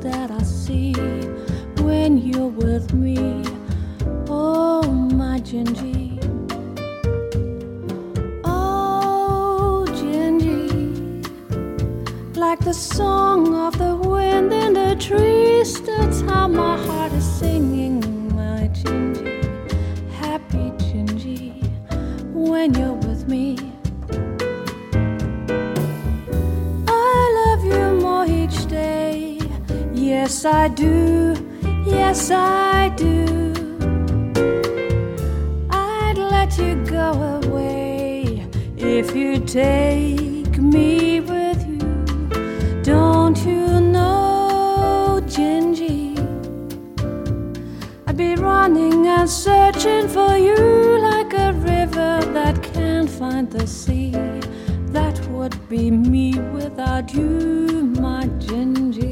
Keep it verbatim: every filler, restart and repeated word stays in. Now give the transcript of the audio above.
that I see when you're with me. Oh, my Gingy. Oh, Gingy. Like the song of the wind in the trees, that's how my heart is singing, my Gingy. Happy Gingy, when you're with me. Yes, I do, yes, I do. I'd let you go away if you take me with you. Don't you know, Gingy, I'd be running and searching for you like a river that can't find the sea. That would be me without you, my Gingy.